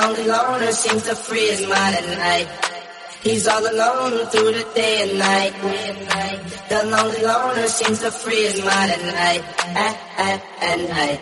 lonely loner seems to free his mind at night. He's all alone through the day and night. The lonely loner seems to free his mind at night. At night.